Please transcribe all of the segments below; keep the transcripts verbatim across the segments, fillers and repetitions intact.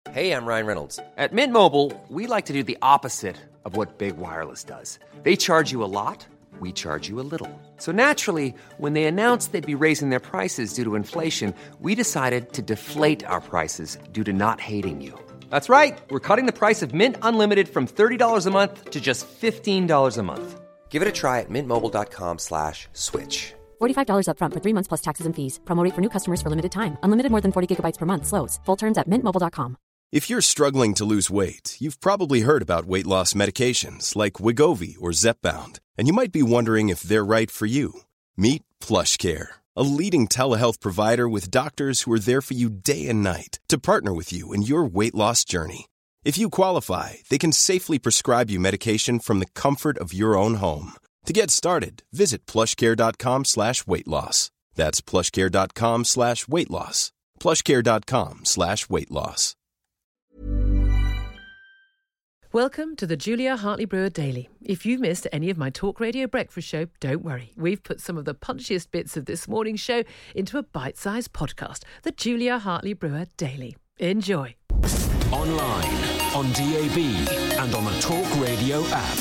Hey, I'm Ryan Reynolds. At Mint Mobile, we like to do the opposite of what Big Wireless does. They charge you a lot, we charge you a little. So naturally, when they announced they'd be raising their prices due to inflation, we decided to deflate our prices due to not hating you. That's right. We're cutting the price of Mint Unlimited from thirty dollars a month to just fifteen dollars a month. Give it a try at mintmobile.com slash switch. forty-five dollars up front for three months plus taxes and fees. Promo rate for new customers for limited time. Unlimited more than forty gigabytes per month slows. Full terms at mint mobile dot com. If you're struggling to lose weight, you've probably heard about weight loss medications like Wegovy or Zepbound, and you might be wondering if they're right for you. Meet PlushCare, a leading telehealth provider with doctors who are there for you day and night to partner with you in your weight loss journey. If you qualify, they can safely prescribe you medication from the comfort of your own home. To get started, visit plushcare.com slash weight loss. That's plushcare.com slash weight loss. plushcare.com slash weight loss. Welcome to the Julia Hartley-Brewer Daily. If you've missed any of my Talk Radio breakfast show, don't worry. We've put some of the punchiest bits of this morning's show into a bite-sized podcast, the Julia Hartley-Brewer Daily. Enjoy. Online, on D A B, and on the Talk Radio app.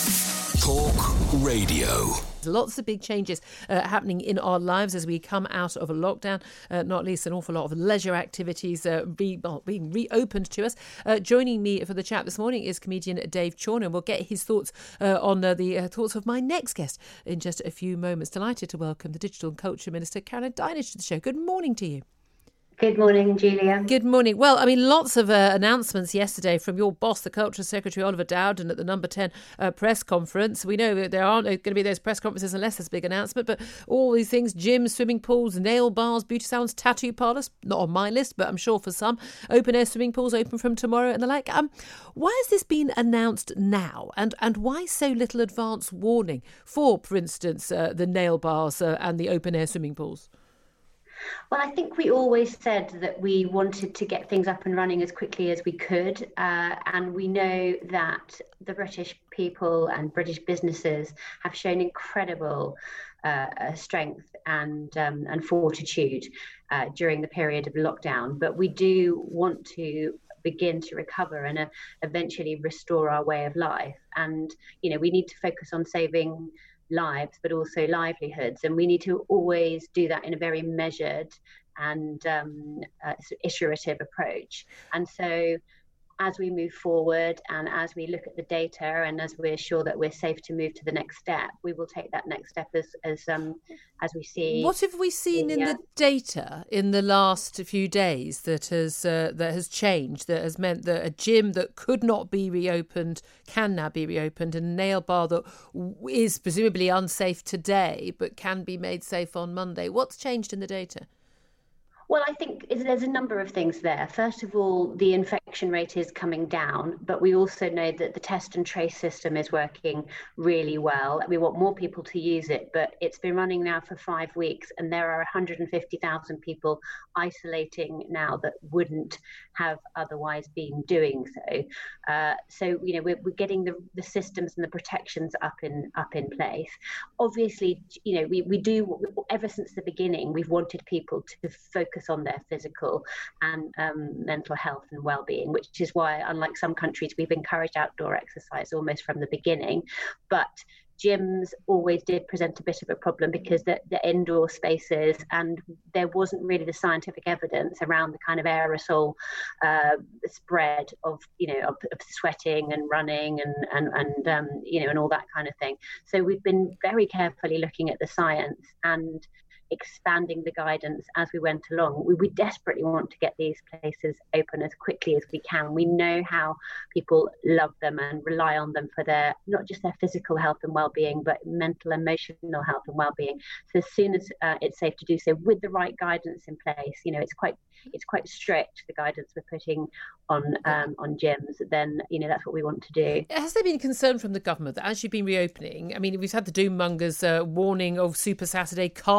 Talk Radio. Lots of big changes uh, happening in our lives as we come out of a lockdown, uh, not least an awful lot of leisure activities uh, re- well, being reopened to us. Uh, joining me for the chat this morning is comedian Dave Chorner. We'll get his thoughts uh, on uh, the uh, thoughts of my next guest in just a few moments. Delighted to welcome the Digital and Culture Minister, Caroline Dinenage, to the show. Good morning to you. Good morning, Julia. Good morning. Well, I mean, lots of uh, announcements yesterday from your boss, the Culture Secretary Oliver Dowden, at the Number ten uh, press conference. We know that there aren't going to be those press conferences unless there's a big announcement, but all these things, gyms, swimming pools, nail bars, beauty salons, tattoo parlours, not on my list, but I'm sure for some, open air swimming pools open from tomorrow and the like. Um, why has this been announced now? And, and why so little advance warning for, for instance, uh, the nail bars uh, and the open air swimming pools? Well, I think we always said that we wanted to get things up and running as quickly as we could. Uh, and we know that the British people and British businesses have shown incredible uh, strength and um, and fortitude uh, during the period of lockdown. But we do want to begin to recover and uh, eventually restore our way of life. And, you know, we need to focus on saving lives, but also livelihoods. And we need to always do that in a very measured and um, uh, iterative approach. And so as we move forward and as we look at the data and as we're sure that we're safe to move to the next step, we will take that next step as as um as we see. What have we seen the, in uh, the data in the last few days that has uh, that has changed, that has meant that a gym that could not be reopened can now be reopened, and a nail bar that is presumably unsafe today but can be made safe on Monday? What's changed in the data? Well, I think there's a number of things there. First of all, the infection rate is coming down, but we also know that the test and trace system is working really well. We want more people to use it, but it's been running now for five weeks and there are one hundred fifty thousand people isolating now that wouldn't have otherwise been doing so. Uh, so, you know, we're, we're getting the, the systems and the protections up in up in place. Obviously, you know, we, we do, ever since the beginning, we've wanted people to focus on their physical and um, mental health and well-being, which is why, unlike some countries, we've encouraged outdoor exercise almost from the beginning. But gyms always did present a bit of a problem because the, the indoor spaces, and there wasn't really the scientific evidence around the kind of aerosol uh, spread of, you know, of, of sweating and running and and and um, you know, and all that kind of thing. So we've been very carefully looking at the science and expanding the guidance as we went along. We, we desperately want to get these places open as quickly as we can. We know how people love them and rely on them for their, not just their physical health and well-being, but mental, emotional health and well-being. So as soon as uh, it's safe to do so with the right guidance in place, you know, it's quite it's quite strict, the guidance we're putting on um, on gyms, then, you know, that's what we want to do. Has there been concern from the government that as you've been reopening, I mean, we've had the doom mongers uh, warning of Super Saturday carnage,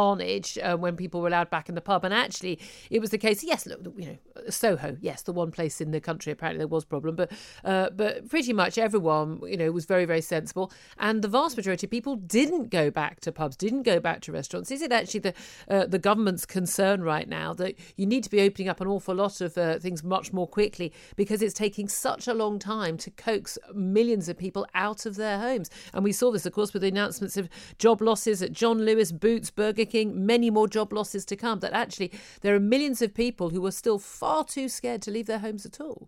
Greenwich uh, when people were allowed back in the pub. And actually, it was the case, yes, look, you know, Soho, yes, the one place in the country apparently there was a problem, but uh, but pretty much everyone, you know, was very, very sensible. And the vast majority of people didn't go back to pubs, didn't go back to restaurants. Is it actually the uh, the government's concern right now that you need to be opening up an awful lot of uh, things much more quickly because it's taking such a long time to coax millions of people out of their homes? And we saw this, of course, with the announcements of job losses at John Lewis, Boots, Burger King, many more job losses to come, that actually there are millions of people who are still far too scared to leave their homes at all.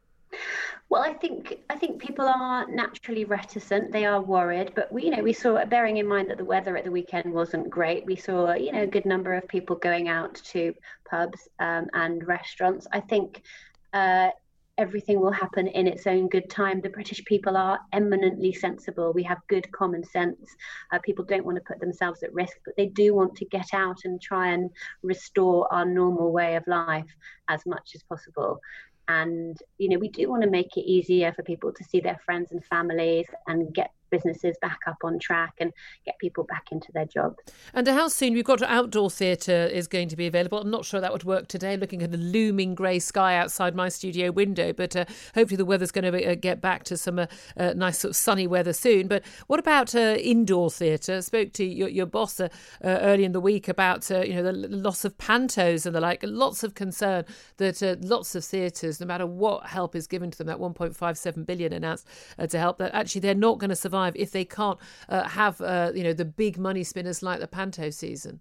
Well, I think I think people are naturally reticent. They are worried, but we, you know, we saw, bearing in mind that the weather at the weekend wasn't great, we saw, you know, a good number of people going out to pubs um, and restaurants. I think uh, everything will happen in its own good time. The British people are eminently sensible. We have good common sense. Uh, people don't want to put themselves at risk, but they do want to get out and try and restore our normal way of life as much as possible. And, you know, we do want to make it easier for people to see their friends and families and get businesses back up on track and get people back into their jobs. And how soon? We've got outdoor theatre is going to be available. I'm not sure that would work today, looking at the looming grey sky outside my studio window, but uh, hopefully the weather's going to uh, get back to some uh, uh, nice sort of sunny weather soon. But what about uh, indoor theatre? I spoke to your, your boss uh, uh, early in the week about uh, you know, the loss of pantos and the like. Lots of concern that uh, lots of theatres, no matter what help is given to them, that one point five seven billion announced uh, to help, that actually they're not going to survive if they can't uh, have uh, you know, the big money spinners like the panto season.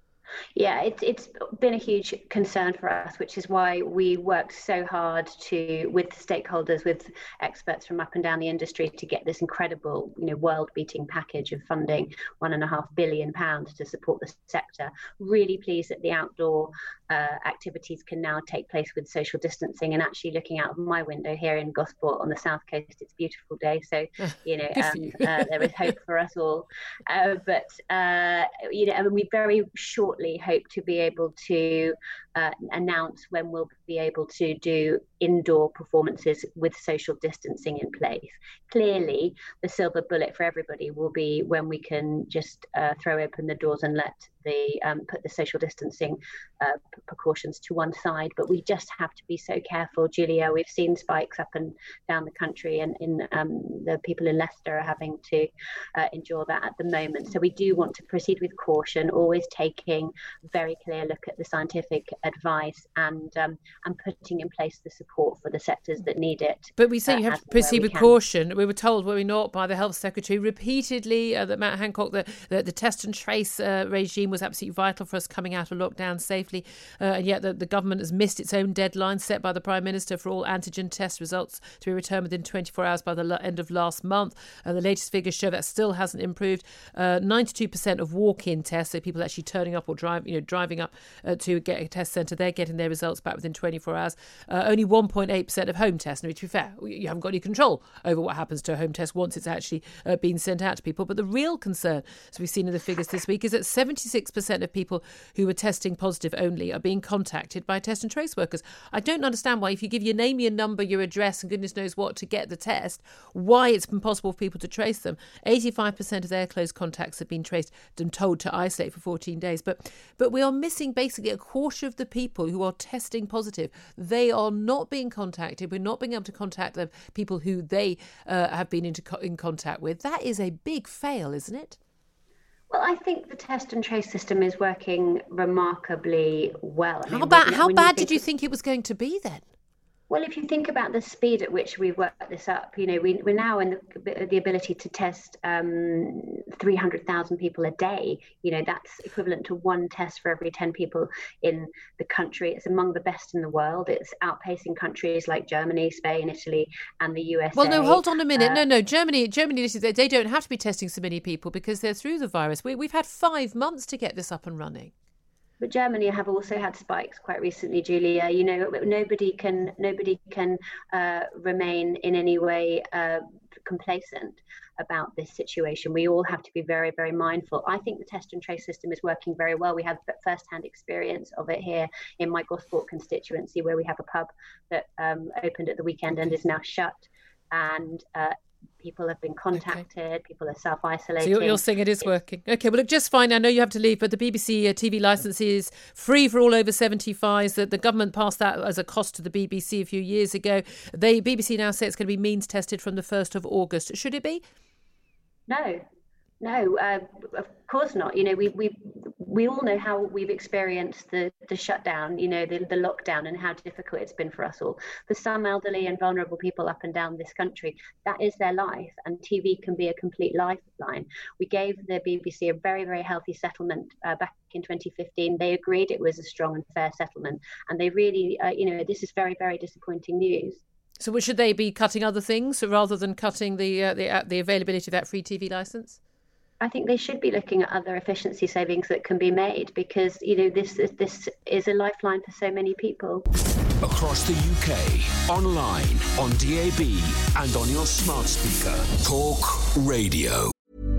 Yeah, it's it's been a huge concern for us, which is why we worked so hard to with stakeholders, with experts from up and down the industry, to get this incredible, you know, world-beating package of funding, one and a half billion pounds to support the sector. Really pleased that the outdoor uh, activities can now take place with social distancing. And actually, looking out of my window here in Gosport on the south coast, it's a beautiful day. So you know, um, you. uh, there is hope for us all. Uh, but uh, you know, I mean, we very shortly hope to be able to uh, announce when we'll be able to do indoor performances with social distancing in place. Clearly, the silver bullet for everybody will be when we can just uh, throw open the doors and let the um, put the social distancing uh, precautions to one side. But we just have to be so careful, Julia. We've seen spikes up and down the country, and in um, the people in Leicester are having to uh, endure that at the moment. So we do want to proceed with caution, always taking a very clear look at the scientific advice and um, and putting in place the support for the sectors that need it. But we say uh, you have to proceed with can. caution. We were told, were we not, by the Health Secretary repeatedly uh, that Matt Hancock, the, the, the test and trace uh, regime was absolutely vital for us coming out of lockdown safely. Uh, and yet the, the government has missed its own deadline set by the Prime Minister for all antigen test results to be returned within twenty-four hours by the l- end of last month. Uh, the latest figures show that still hasn't improved. Uh, ninety-two percent of walk-in tests, so people actually turning up or drive, you know, driving up uh, to get a test centre, they're getting their results back within twenty-four hours. Uh, only one point eight percent of home tests. Now, to be fair, you haven't got any control over what happens to a home test once it's actually uh, been sent out to people. But the real concern, as we've seen in the figures this week, is that seventy-six percent of people who are testing positive only are being contacted by test and trace workers. I don't understand why, if you give your name, your number, your address, and goodness knows what to get the test, why it's impossible for people to trace them. eighty-five percent of their close contacts have been traced and told to isolate for fourteen days. But but we are missing basically a quarter of the people who are testing positive. They are not being contacted. We're not being able to contact the people who they uh, have been into co- in contact with. That is a big fail, isn't it? Well, I think the test and trace system is working remarkably well. I mean, how bad, how bad you did you think it was going to be then? Well, if you think about the speed at which we've worked this up, you know, we, we're now in the, the ability to test um, three hundred thousand people a day. You know, that's equivalent to one test for every ten people in the country. It's among the best in the world. It's outpacing countries like Germany, Spain, Italy, and the U S A. Well, no, hold on a minute. Uh, no, no, Germany, Germany, they don't have to be testing so many people because they're through the virus. We, we've had five months to get this up and running. But Germany have also had spikes quite recently, Julia. You know, nobody can nobody can uh, remain in any way uh, complacent about this situation. We all have to be very, very mindful. I think the test and trace system is working very well. We have first-hand experience of it here in my Gosport constituency, where we have a pub that um, opened at the weekend and is now shut. And uh, People have been contacted. Okay. People are self-isolating. So you're, you're saying it is it's, working. Okay, well, look, just fine. I know you have to leave, but the B B C uh, T V licence is free for all over seventy-fives. That the government passed that as a cost to the B B C a few years ago. They B B C now say it's going to be means tested from the first of August. Should it be? No. No, uh, of course not. You know, we we we all know how we've experienced the, the shutdown, you know, the, the lockdown and how difficult it's been for us all. For some elderly and vulnerable people up and down this country, that is their life, and T V can be a complete lifeline. We gave the B B C a very, very healthy settlement uh, back in twenty fifteen. They agreed it was a strong and fair settlement, and they really, uh, you know, this is very, very disappointing news. So should they be cutting other things rather than cutting the uh, the, uh, the availability of that free T V licence? I think they should be looking at other efficiency savings that can be made, because, you know, this is, this is a lifeline for so many people. Across the U K, online, on D A B and on your smart speaker. Talk Radio.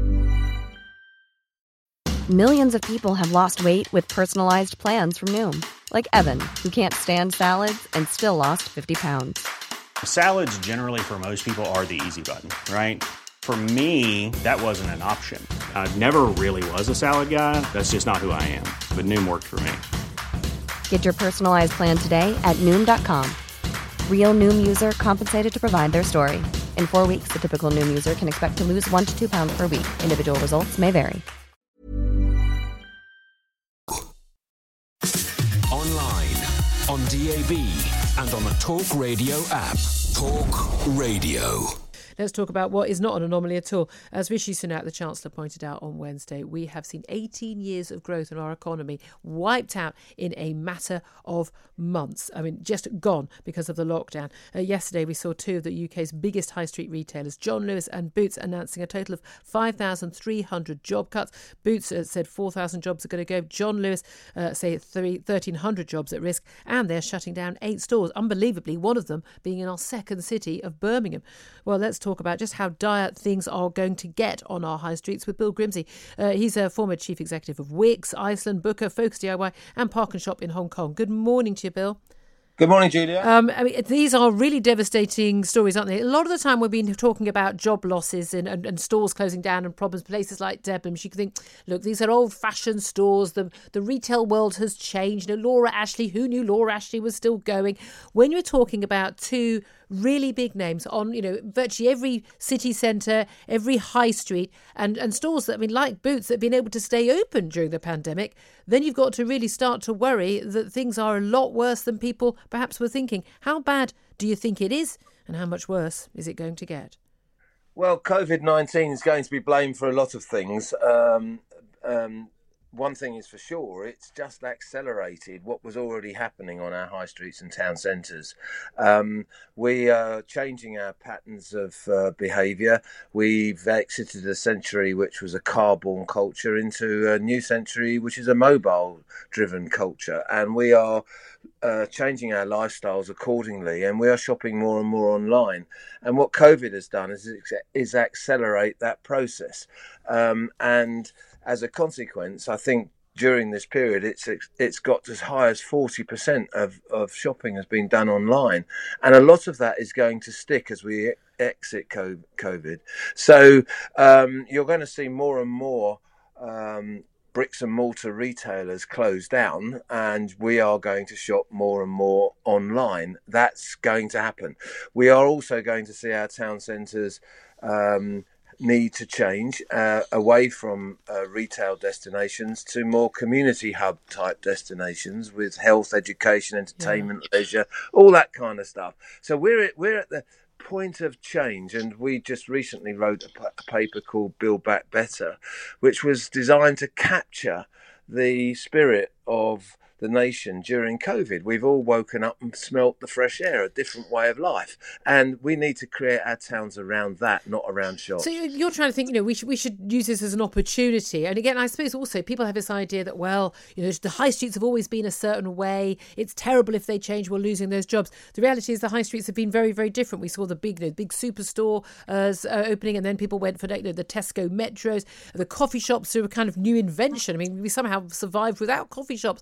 Millions of people have lost weight with personalised plans from Noom. Like Evan, who can't stand salads and still lost fifty pounds. Salads generally for most people are the easy button, right? For me, that wasn't an option. I never really was a salad guy. That's just not who I am. But Noom worked for me. Get your personalized plan today at Noom dot com. Real Noom user compensated to provide their story. In four weeks, the typical Noom user can expect to lose one to two pounds per week. Individual results may vary. Online, on D A B and on the Talk Radio app. Talk Radio. Let's talk about what is not an anomaly at all. As Rishi Sunak, the Chancellor, pointed out on Wednesday, we have seen eighteen years of growth in our economy wiped out in a matter of months. I mean, just gone because of the lockdown. Uh, yesterday, we saw two of the U K's biggest high street retailers, John Lewis and Boots, announcing a total of five thousand three hundred job cuts. Boots uh, said four thousand jobs are going to go. John Lewis uh, say thirteen hundred jobs at risk, and they're shutting down eight stores. Unbelievably, one of them being in our second city of Birmingham. Well, let's talk about just how dire things are going to get on our high streets with Bill Grimsey. Uh, he's a former chief executive of Wix, Iceland, Booker, Focus D I Y and Park and Shop in Hong Kong. Good morning to you, Bill. Good morning, Julia. Um, I mean, these are really devastating stories, aren't they? A lot of the time we've been talking about job losses and, and, and stores closing down and problems, places like Debenhams. You can think, look, these are old-fashioned stores. The the retail world has changed. You know, Laura Ashley, who knew Laura Ashley was still going? When you're talking about two really big names on, you know, virtually every city centre, every high street, and, and stores that, I mean, like Boots, that have been able to stay open during the pandemic, then you've got to really start to worry that things are a lot worse than people perhaps were thinking. How bad do you think it is, and how much worse is it going to get? Well, COVID nineteen is going to be blamed for a lot of things. Um, um, one thing is for sure, it's just accelerated what was already happening on our high streets and town centres. Um, we are changing our patterns of uh, behaviour. We've exited a century which was a car-borne culture into a new century which is a mobile-driven culture. And we are uh, changing our lifestyles accordingly, and we are shopping more and more online. And what COVID has done is, is accelerate that process. Um, and as a consequence, I think during this period, it's it's got as high as forty percent of, of shopping has been done online. And a lot of that is going to stick as we exit COVID. So um, you're going to see more and more um, bricks and mortar retailers close down, and we are going to shop more and more online. That's going to happen. We are also going to see our town centres um need to change uh, away from uh, retail destinations to more community hub type destinations with health, education, entertainment, yeah. leisure, all that kind of stuff. So we're at, we're at the point of change, and we just recently wrote a, p- a paper called Build Back Better, which was designed to capture the spirit of the nation during COVID. We've all woken up and smelt the fresh air, a different way of life. And we need to create our towns around that, not around shops. So you're trying to think, you know, we should we should use this as an opportunity. And again, I suppose also people have this idea that, well, you know, the high streets have always been a certain way. It's terrible if they change, we're losing those jobs. The reality is the high streets have been very, very different. We saw the big, you know, big superstore uh, opening, and then people went for, you know, the Tesco Metros, the coffee shops are a kind of new invention. I mean, we somehow survived without coffee shops for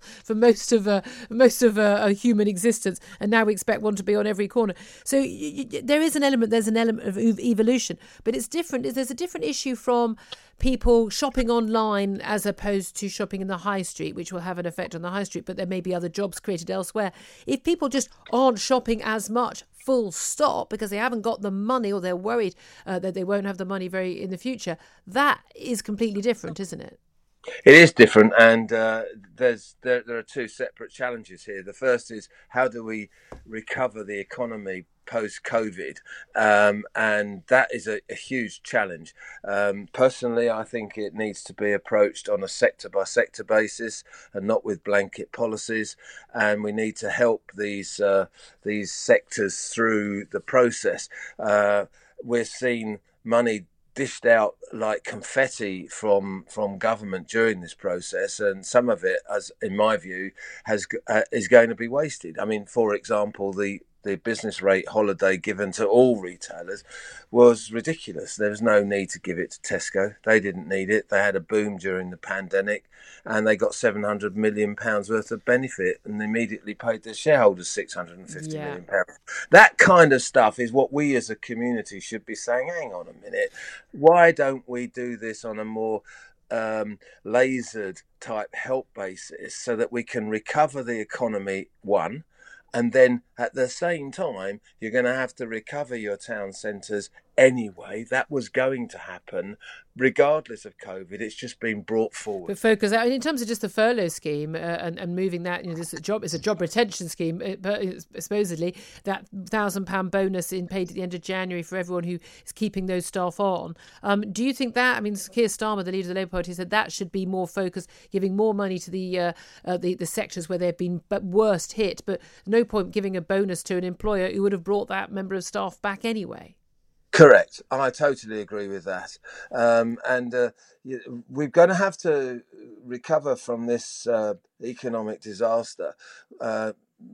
most of a most of a, a human existence, and now we expect one to be on every corner. So y- y- there is an element, there's an element of ev- evolution, but it's different. There's a different issue from people shopping online as opposed to shopping in the high street, which will have an effect on the high street, but there may be other jobs created elsewhere. If people just aren't shopping as much, full stop, because they haven't got the money, or they're worried uh, that they won't have the money very in the future, that is completely different, isn't it? It is different, and uh, there's there, there are two separate challenges here. The first is, how do we recover the economy post-COVID, um, and that is a, a huge challenge. Um, personally, I think it needs to be approached on a sector-by-sector basis and not with blanket policies, and we need to help these uh, these sectors through the process. Uh, we're seeing money dished out like confetti from from government during this process, and some of it, as in my view, has uh, is going to be wasted. I mean, for example, the the business rate holiday given to all retailers was ridiculous. There was no need to give it to Tesco. They didn't need it. They had a boom during the pandemic, and they got seven hundred million pounds worth of benefit, and immediately paid their shareholders six hundred fifty yeah. million pounds. That kind of stuff is what we as a community should be saying, hang on a minute, why don't we do this on a more um, lasered type help basis so that we can recover the economy, one, and then at the same time, you're going to have to recover your town centres anyway. That was going to happen regardless of COVID. It's just been brought forward. But focus out in terms of just the furlough scheme uh, and, and moving that, you know, this job is a job retention scheme, but supposedly that thousand pound bonus in paid at the end of January for everyone who is keeping those staff on. Um, do you think that? I mean, Keir Starmer, the leader of the Labour Party, said that should be more focused, giving more money to the uh, uh, the, the sectors where they've been worst hit, but no point giving a bonus to an employer who would have brought that member of staff back anyway. Correct. I totally agree with that. Um, and uh, we're going to have to recover from this uh, economic disaster, uh,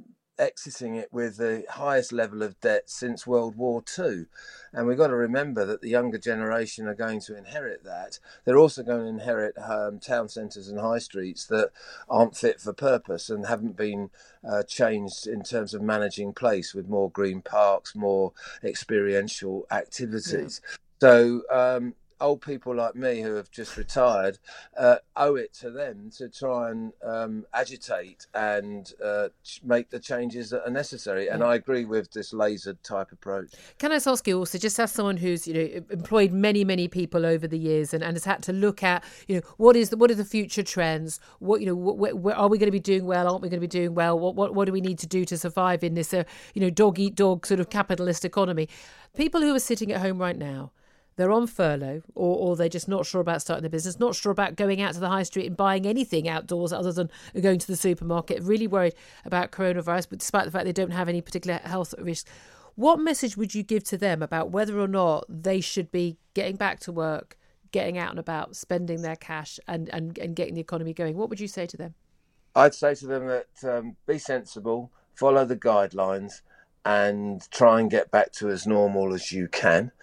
exiting it with the highest level of debt since World War Two. And we've got to remember that the younger generation are going to inherit that. They're also going to inherit um, town centres and high streets that aren't fit for purpose and haven't been uh, changed in terms of managing place, with more green parks, more experiential activities. Yeah. So um, old people like me who have just retired uh, owe it to them to try and um, agitate and uh, make the changes that are necessary. And yeah. I agree with this lasered type approach. Can I ask you also, just as someone who's, you know, employed many, many people over the years and, and has had to look at, you know, what is the, what are the future trends? What, you know, wh- wh- are we going to be doing well? Aren't we going to be doing well? What, what, what do we need to do to survive in this, uh, you know, dog eat dog sort of capitalist economy? People who are sitting at home right now, they're on furlough, or, or they're just not sure about starting their business, not sure about going out to the high street and buying anything outdoors other than going to the supermarket, really worried about coronavirus, but despite the fact they don't have any particular health risks. What message would you give to them about whether or not they should be getting back to work, getting out and about, spending their cash and, and, and getting the economy going? What would you say to them? I'd say to them that um, be sensible, follow the guidelines, and try and get back to as normal as you can.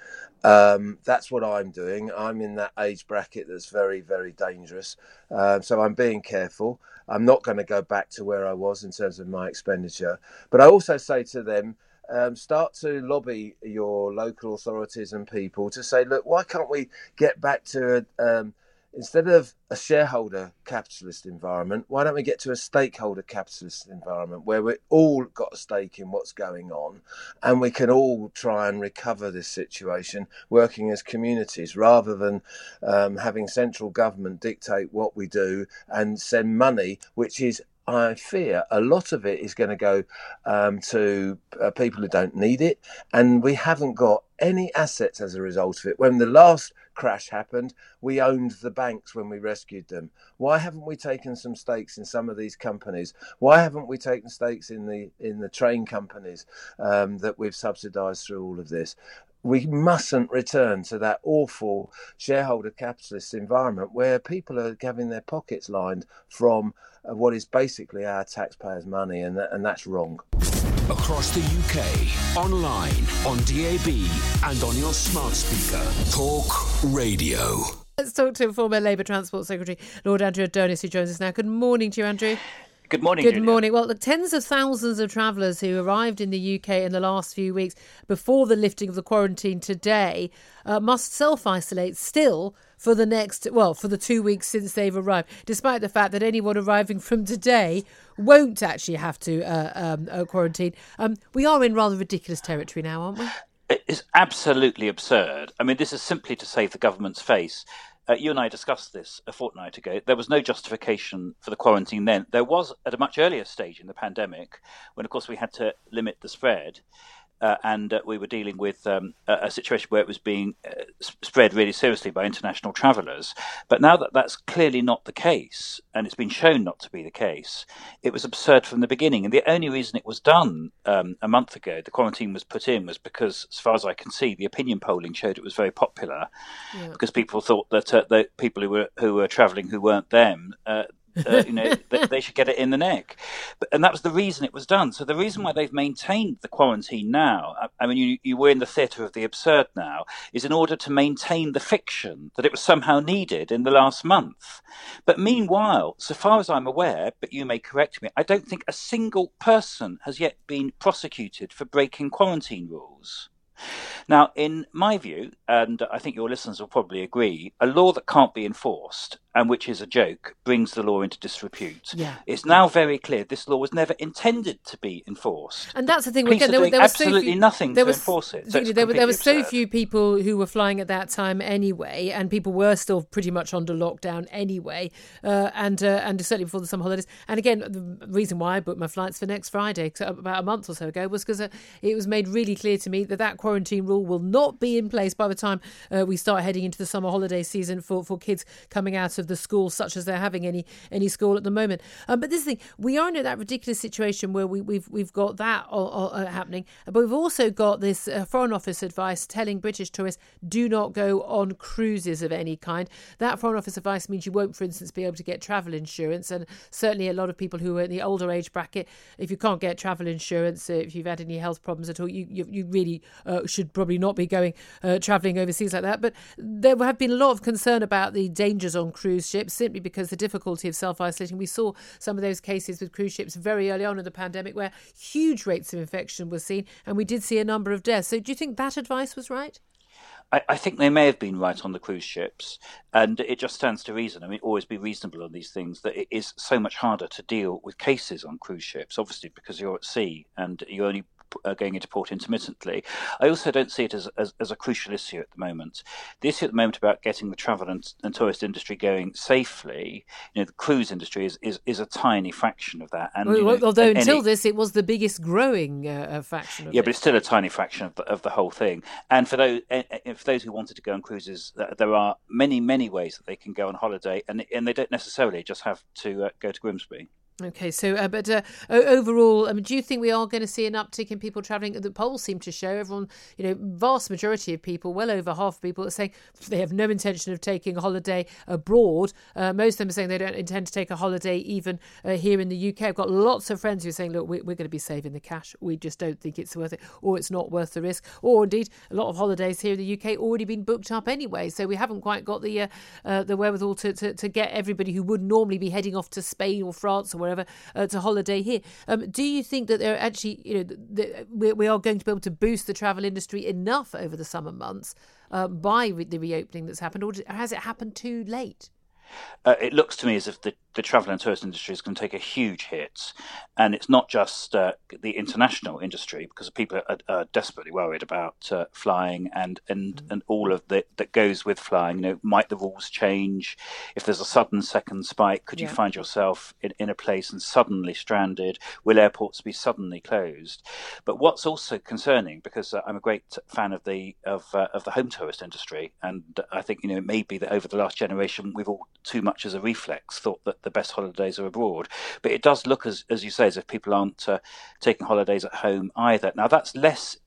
Um, that's what I'm doing. I'm in that age bracket that's very, very dangerous. Uh, so I'm being careful. I'm not going to go back to where I was in terms of my expenditure. But I also say to them, um, start to lobby your local authorities and people to say, look, why can't we get back to a, um, instead of a shareholder capitalist environment, why don't we get to a stakeholder capitalist environment where we've all got a stake in what's going on, and we can all try and recover this situation working as communities, rather than um, having central government dictate what we do and send money, which is, I fear, a lot of it is going to go um, to uh, people who don't need it, and we haven't got any assets as a result of it. When the last crash happened, we owned the banks when we rescued them. Why haven't we taken some stakes in some of these companies? Why haven't we taken stakes in the in the train companies um, that we've subsidised through all of this? We mustn't return to that awful shareholder capitalist environment where people are having their pockets lined from uh, what is basically our taxpayers' money, and that, and that's wrong. Across the U K, online, on D A B and on your smart speaker. Talk Radio. Let's talk to former Labour Transport Secretary Lord Andrew Adonis, who joins us now. Good morning to you, Andrew. Good morning, Good Julia. morning. Well, the tens of thousands of travellers who arrived in the U K in the last few weeks before the lifting of the quarantine today uh, must self-isolate still for the next, well, for the two weeks since they've arrived, despite the fact that anyone arriving from today won't actually have to uh, um, uh, quarantine. Um, we are in rather ridiculous territory now, aren't we? It is absolutely absurd. I mean, this is simply to save the government's face. Uh, you and I discussed this a fortnight ago. There was no justification for the quarantine then. There was at a much earlier stage in the pandemic, when, of course, we had to limit the spread. Uh, and uh, we were dealing with um, a, a situation where it was being uh, spread really seriously by international travellers. But now that that's clearly not the case, and it's been shown not to be the case, it was absurd from the beginning. And the only reason it was done um, a month ago, the quarantine was put in, was because, as far as I can see, the opinion polling showed it was very popular, yeah. because people thought that uh, the people who were who were travelling who weren't them, uh, Uh, you know, they, they should get it in the neck. But, and that was the reason it was done. So the reason why they've maintained the quarantine now, I, I mean, you, you were in the theatre of the absurd now, is in order to maintain the fiction that it was somehow needed in the last month. But meanwhile, so far as I'm aware, but you may correct me, I don't think a single person has yet been prosecuted for breaking quarantine rules. Now, in my view, and I think your listeners will probably agree, a law that can't be enforced, and which is a joke, brings the law into disrepute. Yeah. It's now very clear this law was never intended to be enforced. And that's the thing. Police Again, are there, doing there was absolutely so few, nothing there to was, enforce it. So there, there, there were so absurd. few people who were flying at that time anyway, and people were still pretty much under lockdown anyway, uh, and uh, and certainly before the summer holidays. And again, the reason why I booked my flights for next Friday, about a month or so ago, was because uh, it was made really clear to me that that quarantine rule will not be in place by the time uh, we start heading into the summer holiday season for, for kids coming out of the schools, such as they're having any any school at the moment. Um, but this thing, we are in that ridiculous situation where we, we've we've got that all, all, happening, but we've also got this uh, Foreign Office advice telling British tourists do not go on cruises of any kind. That Foreign Office advice means you won't, for instance, be able to get travel insurance, and certainly a lot of people who are in the older age bracket, if you can't get travel insurance, uh, if you've had any health problems at all, you you, you really uh, should probably not be going uh, travelling overseas like that. But there have been a lot of concern about the dangers on cruise ships, simply because the difficulty of self-isolating. We saw some of those cases with cruise ships very early on in the pandemic where huge rates of infection were seen, and we did see a number of deaths. So do you think that advice was right? I, I think they may have been right on the cruise ships, and it just stands to reason. I mean, always be reasonable on these things, that it is so much harder to deal with cases on cruise ships, obviously because you're at sea and you're only Uh, going into port intermittently. I also don't see it as, as as a crucial issue at the moment. The issue at the moment about getting the travel and, and tourist industry going safely, you know, the cruise industry is, is, is a tiny fraction of that. And well, you know, although any, until this, it was the biggest growing uh, fraction of yeah, it. but it's still a tiny fraction of the, of the whole thing. And for those for those who wanted to go on cruises, there are many many ways that they can go on holiday, and and they don't necessarily just have to uh, go to Grimsby. Okay, so uh, but uh, overall, I mean, do you think we are going to see an uptick in people travelling? The polls seem to show everyone, you know, vast majority of people, well over half of people, are saying they have no intention of taking a holiday abroad. Uh, most of them are saying they don't intend to take a holiday even uh, here in the U K. I've got lots of friends who are saying, look, we're going to be saving the cash. We just don't think it's worth it, or it's not worth the risk. Or indeed, a lot of holidays here in the U K already been booked up anyway. So we haven't quite got the uh, uh, the wherewithal to, to, to get everybody who would normally be heading off to Spain or France or wherever uh, to holiday here. Um, do you think that they're actually, you know, the, we, we are going to be able to boost the travel industry enough over the summer months uh, by re- the reopening that's happened, or has it happened too late? Uh, it looks to me as if the, the travel and tourist industry is going to take a huge hit. And it's not just uh, the international industry, because people are, are desperately worried about uh, flying and, and, mm. and all of the, that goes with flying. You know, might the rules change? If there's a sudden second spike, could yeah. you find yourself in, in a place and suddenly stranded? Will airports be suddenly closed? But what's also concerning, because uh, I'm a great fan of the of uh, of the home tourist industry, and I think, you know, it may be that over the last generation we've all too much as a reflex thought that the best holidays are abroad. But it does look, as as you say, as if people aren't uh, taking holidays at home either. Now, that's less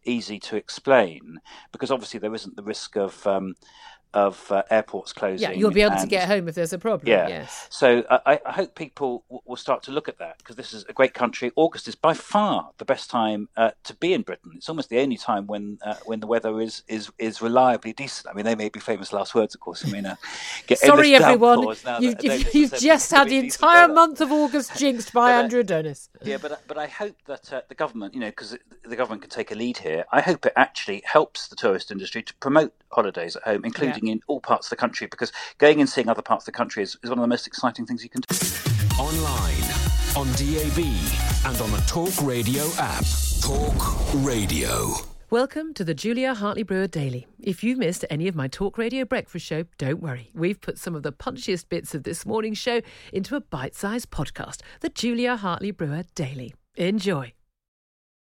easy to explain because obviously there isn't the risk of um, of uh, airports closing. Yeah, you'll be able and, to get home if there's a problem. Yeah. Yes. So I, I hope people w- will start to look at that because this is a great country. August is by far the best time uh, to be in Britain. It's almost the only time when uh, when the weather is, is is reliably decent. I mean, they may be famous last words, of course. I mean, uh, get sorry everyone, you've, that, you've, you've just had the entire month of August jinxed by but, Andrew uh, Adonis. Yeah, but but I hope that uh, the government, you know, because the government can take a lead here. I hope it actually helps the tourist industry to promote holidays at home, including yeah. in all parts of the country, because going and seeing other parts of the country is, is one of the most exciting things you can do. Online, on D A B, and on the Talk Radio app. Talk Radio. Welcome to the Julia Hartley-Brewer Daily. If you've missed any of my Talk Radio breakfast show, don't worry. We've put some of the punchiest bits of this morning's show into a bite-sized podcast, the Julia Hartley-Brewer Daily. Enjoy.